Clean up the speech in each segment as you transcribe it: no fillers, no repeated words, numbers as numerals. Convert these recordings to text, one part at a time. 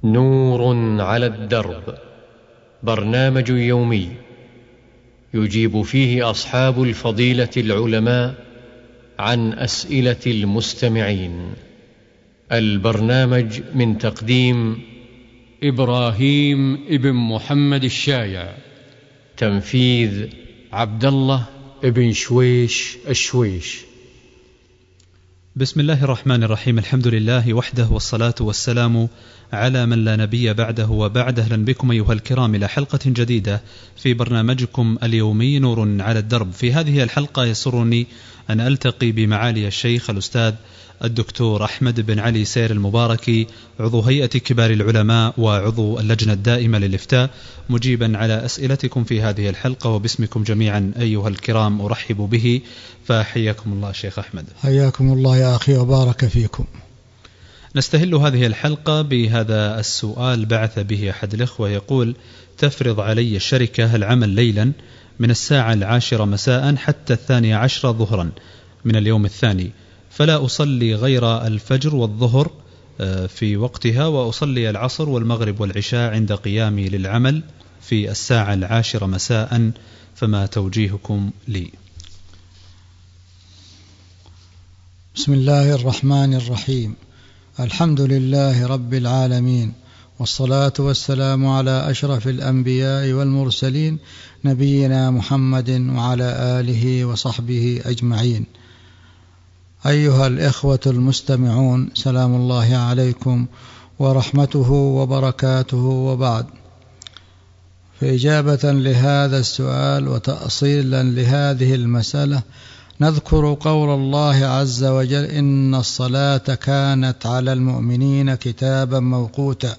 نور على الدرب، برنامج يومي يجيب فيه أصحاب الفضيلة العلماء عن أسئلة المستمعين. البرنامج من تقديم إبراهيم ابن محمد الشايع، تنفيذ عبد الله ابن شويش الشويش. بسم الله الرحمن الرحيم. الحمد لله وحده، والصلاة والسلام على من لا نبي بعده وبعد. أهلا بكم أيها الكرام إلى حلقة جديدة في برنامجكم اليومي نور على الدرب. في هذه الحلقة يسرني أن ألتقي بمعالي الشيخ الأستاذ الدكتور أحمد بن علي سير المباركي، عضو هيئة كبار العلماء وعضو اللجنة الدائمة للإفتاء، مجيبا على أسئلتكم في هذه الحلقة. وباسمكم جميعا أيها الكرام أرحب به، فحياكم الله شيخ أحمد. حياكم الله يا أخي وبارك فيكم. نستهل هذه الحلقة بهذا السؤال بعث به أحد الإخوة يقول: تفرض علي الشركة العمل ليلا من 10:10 مساء حتى 12 ظهرا من اليوم الثاني، فلا أصلي غير الفجر والظهر في وقتها، وأصلي العصر والمغرب والعشاء عند قيامي للعمل في 10:10 مساء، فما توجيهكم لي؟ بسم الله الرحمن الرحيم. الحمد لله رب العالمين، والصلاة والسلام على أشرف الأنبياء والمرسلين، نبينا محمد وعلى آله وصحبه أجمعين. أيها الإخوة المستمعون، سلام الله عليكم ورحمته وبركاته، وبعد. فإجابة لهذا السؤال وتأصيلا لهذه المسألة، نذكر قول الله عز وجل: إن الصلاة كانت على المؤمنين كتابا موقوتا.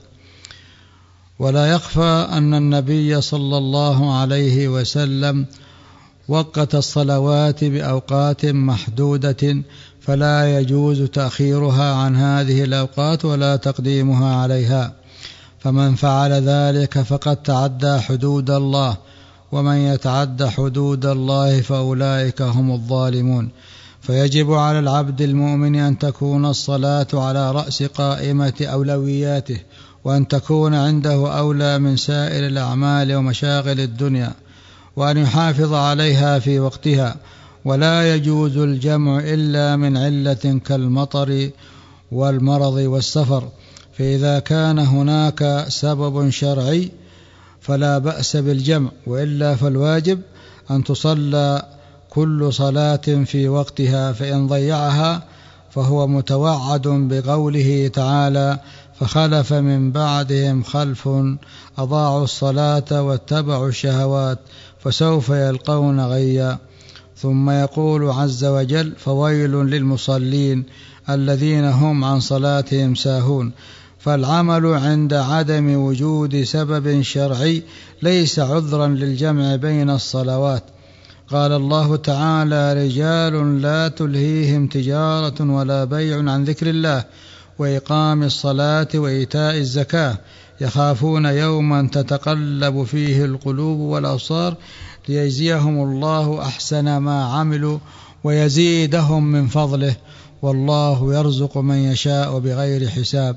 ولا يخفى أن النبي صلى الله عليه وسلم وقت الصلوات بأوقات محدودة، فلا يجوز تأخيرها عن هذه الأوقات ولا تقديمها عليها، فمن فعل ذلك فقد تعدى حدود الله، ومن يتعد حدود الله فأولئك هم الظالمون. فيجب على العبد المؤمن أن تكون الصلاة على رأس قائمة أولوياته، وأن تكون عنده أولى من سائر الأعمال ومشاغل الدنيا، وأن يحافظ عليها في وقتها. ولا يجوز الجمع إلا من علة كالمطر والمرض والسفر، فإذا كان هناك سبب شرعي فلا بأس بالجمع، وإلا فالواجب أن تصلى كل صلاة في وقتها، فإن ضيعها فهو متوعد بقوله تعالى: فخلف من بعدهم خلف أضاعوا الصلاة واتبعوا الشهوات فسوف يلقون غيا. ثم يقول عز وجل: فويل للمصلين الذين هم عن صلاتهم ساهون. فالعمل عند عدم وجود سبب شرعي ليس عذرا للجمع بين الصلوات. قال الله تعالى: رجال لا تلهيهم تجارة ولا بيع عن ذكر الله وإقام الصلاة وإيتاء الزكاة يخافون يوما تتقلب فيه القلوب والأبصار ليجزيهم الله أحسن ما عملوا ويزيدهم من فضله، والله يرزق من يشاء بغير حساب.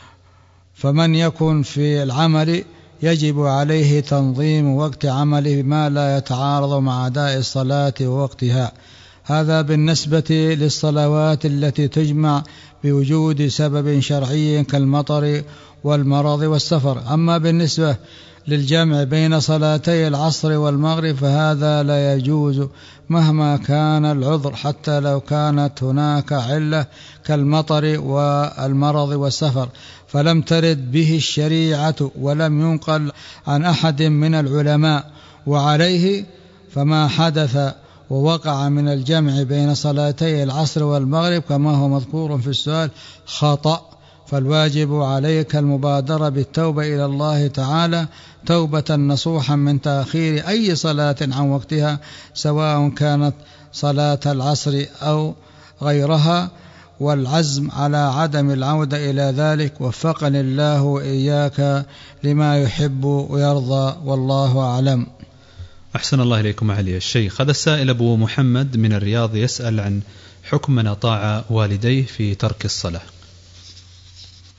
فمن يكن في العمل يجب عليه تنظيم وقت عمله بما لا يتعارض مع أداء الصلاة ووقتها. هذا بالنسبة للصلوات التي تجمع بوجود سبب شرعي كالمطر والمرض والسفر. أما بالنسبة للجمع بين صلاتي العصر والمغرب فهذا لا يجوز مهما كان العذر، حتى لو كانت هناك علة كالمطر والمرض والسفر، فلم ترد به الشريعة ولم ينقل عن أحد من العلماء. وعليه فما حدث ووقع من الجمع بين صلاتي العصر والمغرب كما هو مذكور في السؤال خطأ، فالواجب عليك المبادرة بالتوبة إلى الله تعالى توبة نصوحا من تأخير أي صلاة عن وقتها، سواء كانت صلاة العصر أو غيرها، والعزم على عدم العودة إلى ذلك. وفقني الله وإياك لما يحب ويرضى، والله أعلم. أحسن الله إليكم معالي الشيخ. هذا السائل أبو محمد من الرياض يسأل عن حكم من أطاع والديه في ترك الصلاة.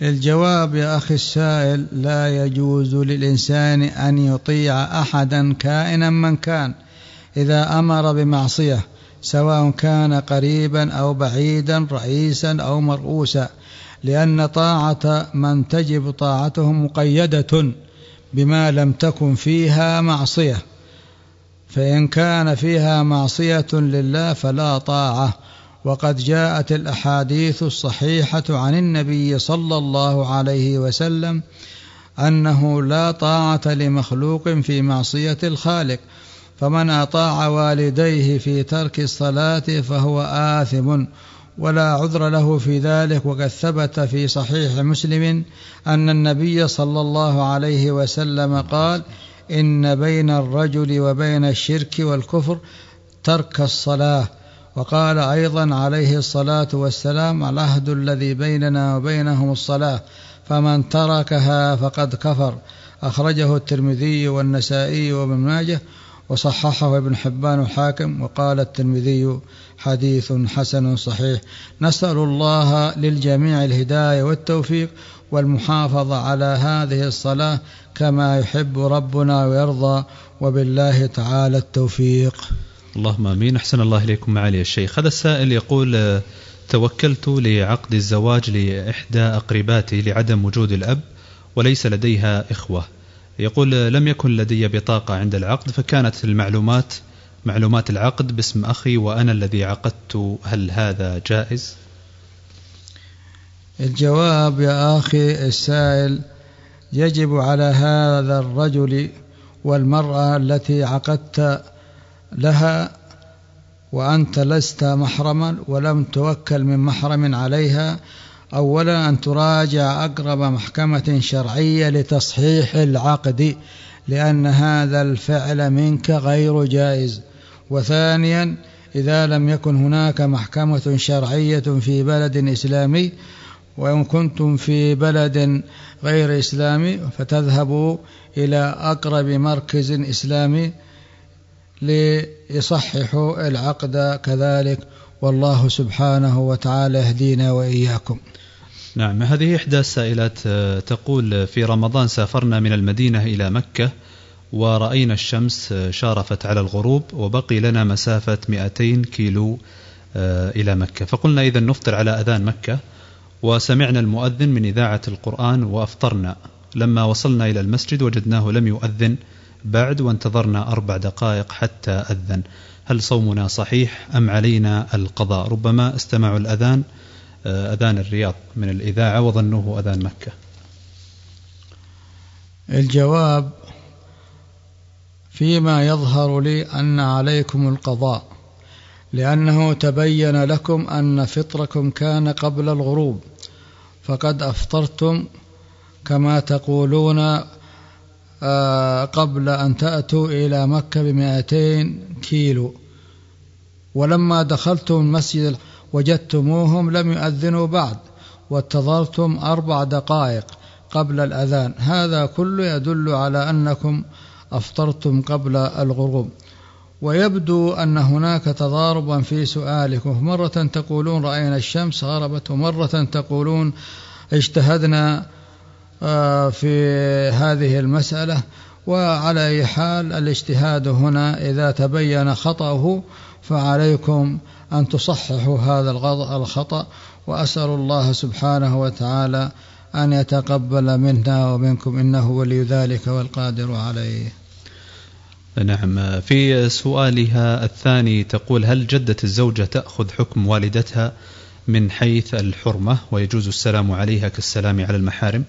الجواب يا أخي السائل: لا يجوز للإنسان أن يطيع أحدا كائنا من كان إذا أمر بمعصية، سواء كان قريبا أو بعيدا، رئيسا أو مرؤوسا، لأن طاعة من تجب طاعته مقيدة بما لم تكن فيها معصية، فإن كان فيها معصية لله فلا طاعة. وقد جاءت الأحاديث الصحيحة عن النبي صلى الله عليه وسلم أنه لا طاعة لمخلوق في معصية الخالق، فمن أطاع والديه في ترك الصلاة فهو آثم ولا عذر له في ذلك. وقد ثبت في صحيح مسلم أن النبي صلى الله عليه وسلم قال: إن بين الرجل وبين الشرك والكفر ترك الصلاة. وقال أيضا عليه الصلاة والسلام: العهد الذي بيننا وبينهم الصلاة، فمن تركها فقد كفر. أخرجه الترمذي والنسائي وابن ماجه، وصححه ابن حبان الحاكم، وقال الترمذي: حديث حسن صحيح. نسأل الله للجميع الهداية والتوفيق والمحافظة على هذه الصلاة كما يحب ربنا ويرضى، وبالله تعالى التوفيق. اللهم آمين. أحسن الله إليكم معالي الشيخ. هذا السائل يقول: توكلت لعقد الزواج لإحدى أقرباتي لعدم وجود الأب وليس لديها إخوة. يقول: لم يكن لدي بطاقة عند العقد، فكانت معلومات العقد باسم أخي وأنا الذي عقدت، هل هذا جائز؟ الجواب يا أخي السائل: يجب على هذا الرجل والمرأة التي عقدت لها وأنت لست محرما ولم توكل من محرم عليها، أولا أن تراجع أقرب محكمة شرعية لتصحيح العقد، لأن هذا الفعل منك غير جائز. وثانيا، إذا لم يكن هناك محكمة شرعية في بلد إسلامي وإن كنتم في بلد غير إسلامي فتذهبوا إلى أقرب مركز إسلامي ليصححوا العقد كذلك، والله سبحانه وتعالى يهدينا وإياكم. نعم. هذه إحدى السائلات تقول: في رمضان سافرنا من المدينة إلى مكة ورأينا الشمس شارفت على الغروب وبقي لنا مسافة 200 كيلو إلى مكة، فقلنا إذن نفطر على أذان مكة، وسمعنا المؤذن من إذاعة القرآن وأفطرنا. لما وصلنا إلى المسجد وجدناه لم يؤذن بعد، وانتظرنا 4 دقائق حتى أذن. هل صومنا صحيح أم علينا القضاء؟ ربما استمعوا الأذان أذان الرياض من الإذاعة وظنوه أذان مكة. الجواب: فيما يظهر لي أن عليكم القضاء، لأنه تبين لكم أن فطركم كان قبل الغروب، فقد أفطرتم كما تقولون قبل أن تأتوا إلى مكة 200 كيلو، ولما دخلتم المسجد وجدتموهم لم يؤذنوا بعد، وانتظرتم 4 دقائق قبل الأذان. هذا كله يدل على أنكم أفطرتم قبل الغروب. ويبدو أن هناك تضاربا في سؤالكم، مرة تقولون رأينا الشمس غربت، ومرة تقولون اجتهدنا في هذه المسألة. وعلى أي حال الاجتهاد هنا إذا تبين خطأه فعليكم أن تصححوا هذا الخطأ، وأسأل الله سبحانه وتعالى أن يتقبل منا ومنكم، إنه ولي ذلك والقادر عليه. نعم. في سؤالها الثاني تقول: هل جدة الزوجة تأخذ حكم والدتها من حيث الحرمة ويجوز السلام عليها كالسلام على المحارم؟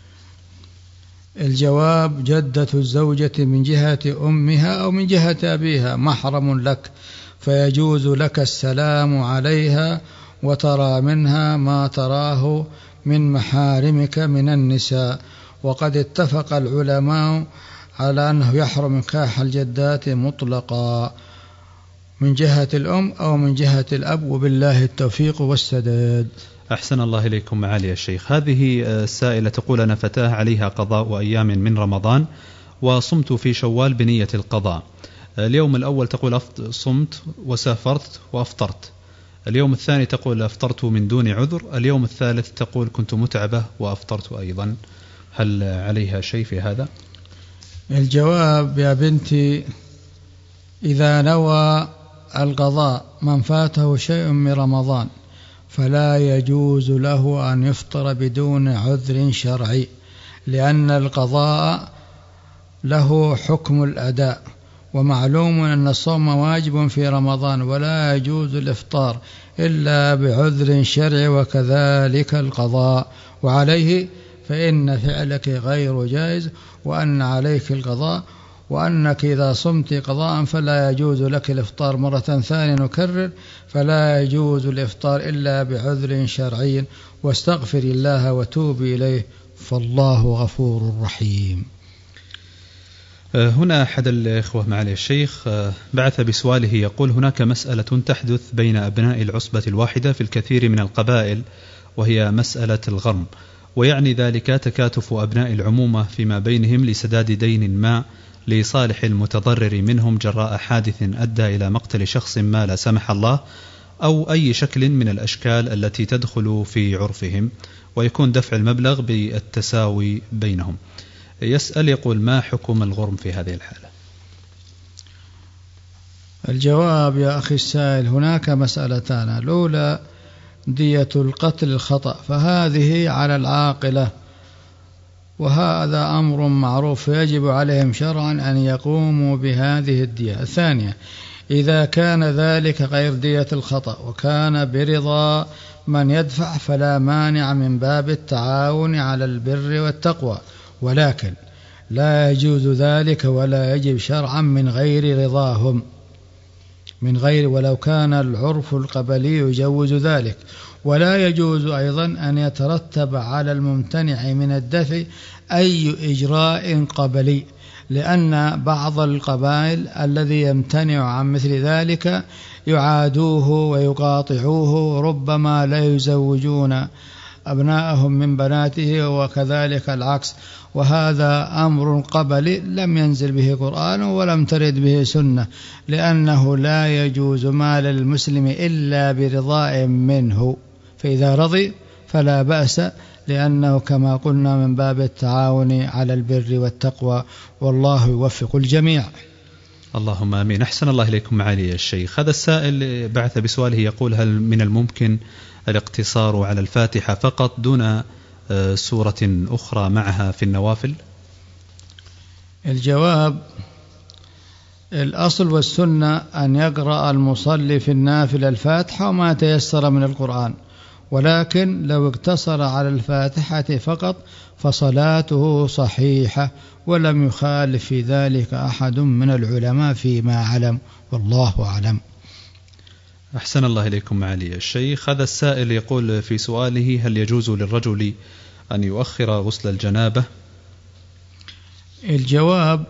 الجواب: جدة الزوجة من جهة أمها أو من جهة أبيها محرم لك، فيجوز لك السلام عليها وترى منها ما تراه من محارمك من النساء. وقد اتفق العلماء على أنه يحرم نكاح الجدات مطلقا من جهة الأم أو من جهة الأب، وبالله التوفيق والسداد. أحسن الله إليكم معالي الشيخ. هذه السائلة تقول: أنا فتاة عليها قضاء أيام من رمضان وصمت في شوال بنية القضاء. اليوم الأول تقول صمت وسافرت وأفطرت، اليوم الثاني تقول أفطرت من دون عذر، اليوم الثالث تقول كنت متعبة وأفطرت أيضا، هل عليها شيء في هذا؟ الجواب يا بنتي، إذا نوى القضاء من فاته شيء من رمضان فلا يجوز له أن يفطر بدون عذر شرعي، لأن القضاء له حكم الأداء، ومعلوم أن الصوم واجب في رمضان ولا يجوز الإفطار إلا بعذر شرعي، وكذلك القضاء، وعليه فإن فعلك غير جائز، وأن عليك القضاء، وأنك إذا صمت قضاء فلا يجوز لك الإفطار مرة ثانية. نكرر، فلا يجوز الإفطار إلا بعذر شرعي، واستغفر الله وتوب إليه فالله غفور رحيم. هنا أحد الإخوة معالي الشيخ بعث بسؤاله يقول: هناك مسألة تحدث بين أبناء العصبة الواحدة في الكثير من القبائل، وهي مسألة الغرم، ويعني ذلك تكاتف أبناء العمومة فيما بينهم لسداد دين ما لصالح المتضرر منهم جراء حادث أدى إلى مقتل شخص ما لا سمح الله، أو أي شكل من الأشكال التي تدخل في عرفهم، ويكون دفع المبلغ بالتساوي بينهم. يسأل يقول: ما حكم الغرم في هذه الحالة؟ الجواب يا أخي السائل، هناك مسألتان: الأولى دية القتل الخطأ، فهذه على العاقلة، وهذا أمر معروف يجب عليهم شرعا أن يقوموا بهذه الدية. الثانية، إذا كان ذلك غير دية الخطأ وكان برضا من يدفع فلا مانع من باب التعاون على البر والتقوى، ولكن لا يجوز ذلك ولا يجب شرعا من غير رضاهم، ولو كان العرف القبلي يجوز ذلك. ولا يجوز أيضا أن يترتب على الممتنع من الدفع أي إجراء قبلي، لأن بعض القبائل الذي يمتنع عن مثل ذلك يعادوه ويقاطعوه، وربما لا يزوجون أبناءهم من بناته، وكذلك العكس، وهذا أمر قبلي لم ينزل به قرآن ولم ترد به سنة، لأنه لا يجوز مال المسلم إلا برضاء منه، فإذا رضي فلا بأس، لأنه كما قلنا من باب التعاون على البر والتقوى، والله يوفق الجميع. اللهم آمين. أحسن الله إليكم معالي الشيخ. هذا السائل بعث بسؤاله يقول: هل من الممكن الاقتصار على الفاتحة فقط دون سورة أخرى معها في النوافل؟ الجواب: الأصل والسنة أن يقرأ المصلي في النافلة الفاتحة وما تيسر من القرآن، ولكن لو اقتصر على الفاتحة فقط فصلاته صحيحة، ولم يخالف في ذلك أحد من العلماء فيما علم، والله أعلم. أحسن الله إليكم معالي الشيخ. هذا السائل يقول في سؤاله: هل يجوز للرجل أن يؤخر غسل الجنابة؟ الجواب: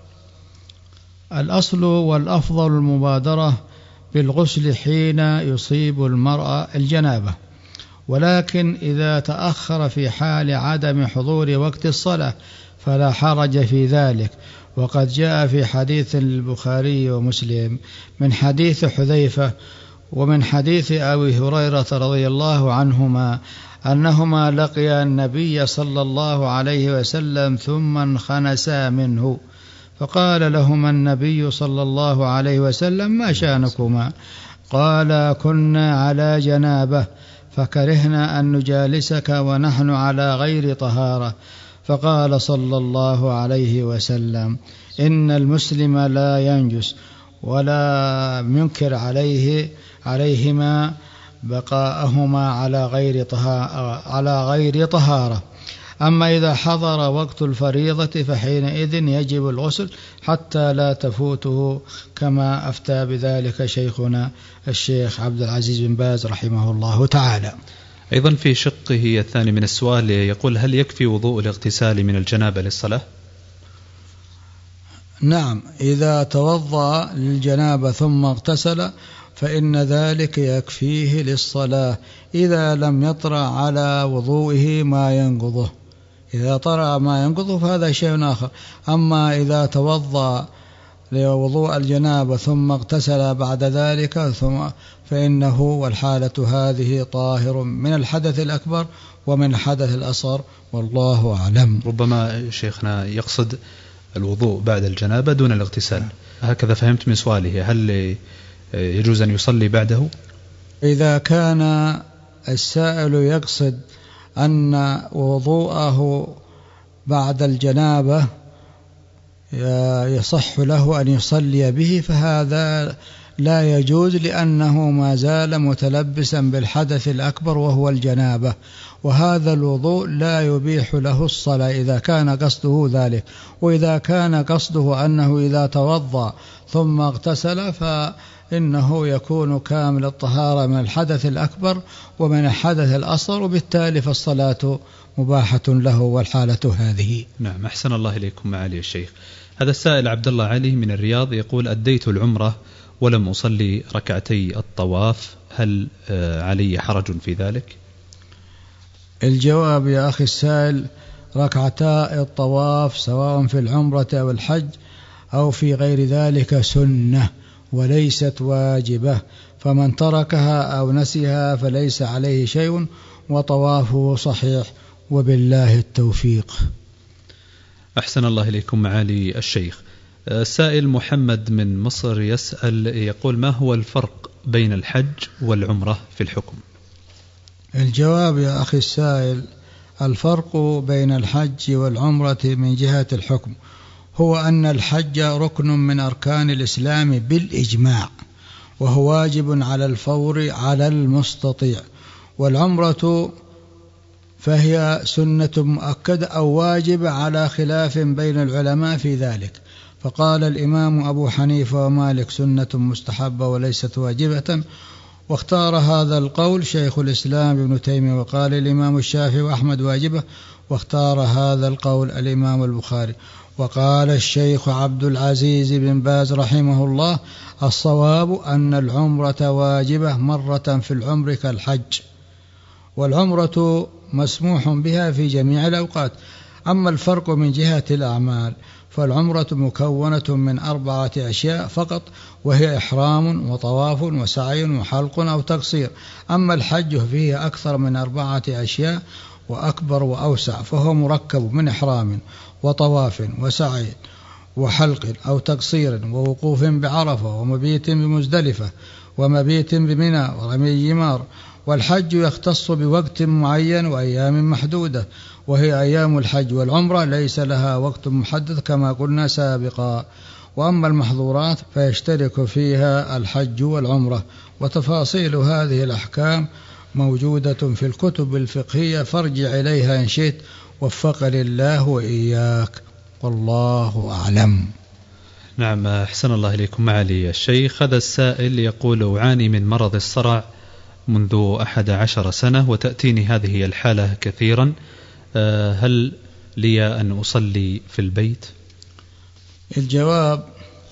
الأصل والأفضل المبادرة بالغسل حين يصيب المرأة الجنابة، ولكن إذا تأخر في حال عدم حضور وقت الصلاة فلا حرج في ذلك، وقد جاء في حديث البخاري ومسلم من حديث حذيفة ومن حديث أبي هريرة رضي الله عنهما أنهما لقيا النبي صلى الله عليه وسلم ثم انخنسا منه، فقال لهما النبي صلى الله عليه وسلم: ما شأنكما؟ قال: كنا على جنابة فكرهنا أن نجالسك ونحن على غير طهارة. فقال صلى الله عليه وسلم: إن المسلم لا ينجس ولا ينكر عليهما بقاءهما على غير طهارة. أما إذا حضر وقت الفريضة فحينئذ يجب الغسل حتى لا تفوته، كما أفتى بذلك شيخنا الشيخ عبد العزيز بن باز رحمه الله تعالى. أيضا في شقه الثاني من السؤال يقول: هل يكفي وضوء الاغتسال من الجنابة للصلاة؟ نعم، إذا توضأ للجنابة ثم اغتسل فإن ذلك يكفيه للصلاة، إذا لم يطرأ على وضوئه ما ينقضه. إذا طرأ ما ينقضه فهذا شيء آخر. أما إذا توضأ لوضوء الجنابة ثم اغتسل بعد ذلك فإنه والحالة هذه طاهر من الحدث الأكبر ومن الحدث الأصغر، والله أعلم. ربما شيخنا يقصد الوضوء بعد الجنابة دون الاغتسال، هكذا فهمت من سؤاله. هل يجوز أن يصلي بعده؟ إذا كان السائل يقصد أن وضوءه بعد الجنابة يصح له أن يصلي به فهذا لا يجوز، لأنه ما زال متلبسا بالحدث الأكبر وهو الجنابة، وهذا الوضوء لا يبيح له الصلاة إذا كان قصده ذلك. وإذا كان قصده أنه إذا توضأ ثم اغتسل فإنه يكون كامل الطهارة من الحدث الأكبر ومن الحدث الأصغر، وبالتالي فالصلاة مباحة له والحالة هذه. نعم، أحسن الله إليكم معالي الشيخ. هذا السائل عبد الله علي من الرياض يقول: أديت العمرة ولم أصلي ركعتي الطواف، هل علي حرج في ذلك؟ الجواب يا أخي السائل: ركعتا الطواف سواء في العمرة أو الحج أو في غير ذلك سنة وليست واجبة، فمن تركها أو نسيها فليس عليه شيء وطوافه صحيح، وبالله التوفيق. أحسن الله إليكم معالي الشيخ. السائل محمد من مصر يسأل يقول: ما هو الفرق بين الحج والعمرة في الحكم؟ الجواب يا أخي السائل: الفرق بين الحج والعمرة من جهة الحكم هو أن الحج ركن من أركان الإسلام بالإجماع، وهو واجب على الفور على المستطيع، والعمرة فهي سنة مؤكدة أو واجبة على خلاف بين العلماء في ذلك، فقال الإمام أبو حنيفة ومالك سنة مستحبة وليست واجبة، واختار هذا القول شيخ الإسلام ابن تيمية، وقال الإمام الشافعي وأحمد واجبة، واختار هذا القول الإمام البخاري، وقال الشيخ عبد العزيز بن باز رحمه الله: الصواب أن العمرة واجبة مرة في العمر كالحج، والعمرة مسموح بها في جميع الأوقات. أما الفرق من جهة الأعمال فالعمرة مكونة من 4 أشياء فقط، وهي إحرام وطواف وسعي وحلق أو تقصير. أما الحج فيه أكثر من 4 أشياء وأكبر وأوسع، فهو مركب من إحرام وطواف وسعي وحلق أو تقصير ووقوف بعرفة ومبيت بمزدلفة ومبيت بمنى ورمي جمار. والحج يختص بوقت معين وأيام محدودة، وهي أيام الحج، والعمرة ليس لها وقت محدد كما قلنا سابقا. وأما المحظورات فيشترك فيها الحج والعمرة، وتفاصيل هذه الأحكام موجودة في الكتب الفقهية، فارجع إليها إن شئت، وفقني الله وإياك، والله أعلم. نعم، أحسن الله إليكم معالي الشيخ. هذا السائل يقول: أعاني من مرض الصرع منذ 11 سنة وتأتيني هذه الحالة كثيرا، هل لي أن أصلي في البيت؟ الجواب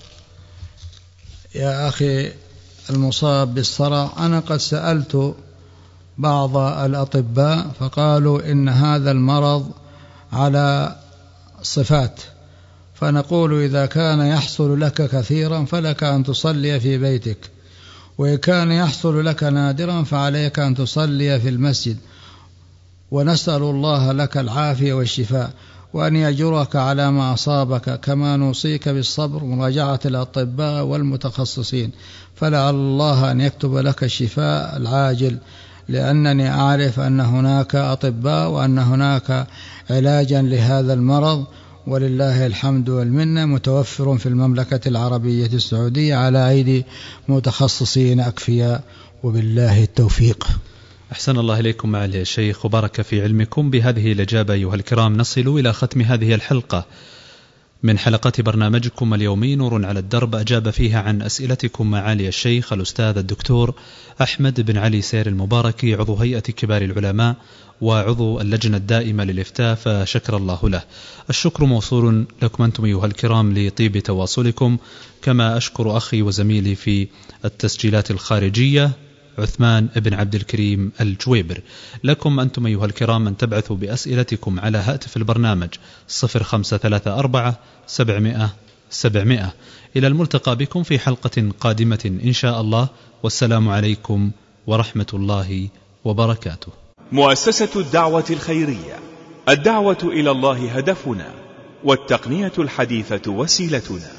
يا أخي المصاب بالصرع، أنا قد سألت بعض الأطباء فقالوا إن هذا المرض على صفات، فنقول إذا كان يحصل لك كثيرا فلك أن تصلي في بيتك، وإن كان يحصل لك نادرا فعليك أن تصلي في المسجد، ونسأل الله لك العافية والشفاء وأن يجرك على ما أصابك، كما نوصيك بالصبر ومراجعة الأطباء والمتخصصين، فلعل الله أن يكتب لك الشفاء العاجل، لأنني أعرف أن هناك أطباء وأن هناك علاجا لهذا المرض، ولله الحمد والمنة متوفر في المملكة العربية السعودية على أيدي متخصصين أكفياء، وبالله التوفيق. أحسن الله إليكم معالي الشيخ وبارك في علمكم. بهذه الإجابة أيها الكرام نصل إلى ختم هذه الحلقة من حلقات برنامجكم اليومي نور على الدرب، أجاب فيها عن أسئلتكم معالي الشيخ الأستاذ الدكتور أحمد بن علي سير المباركي، عضو هيئة كبار العلماء وعضو اللجنة الدائمة للإفتاء، فشكر الله له. الشكر موصول لكم أنتم أيها الكرام لطيب تواصلكم، كما أشكر أخي وزميلي في التسجيلات الخارجية عثمان بن عبد الكريم الجويبر. لكم أنتم أيها الكرام أن تبعثوا بأسئلتكم على هاتف البرنامج 0534 700 700. إلى الملتقى بكم في حلقة قادمة إن شاء الله، والسلام عليكم ورحمة الله وبركاته. مؤسسة الدعوة الخيرية، الدعوة إلى الله هدفنا، والتقنية الحديثة وسيلتنا.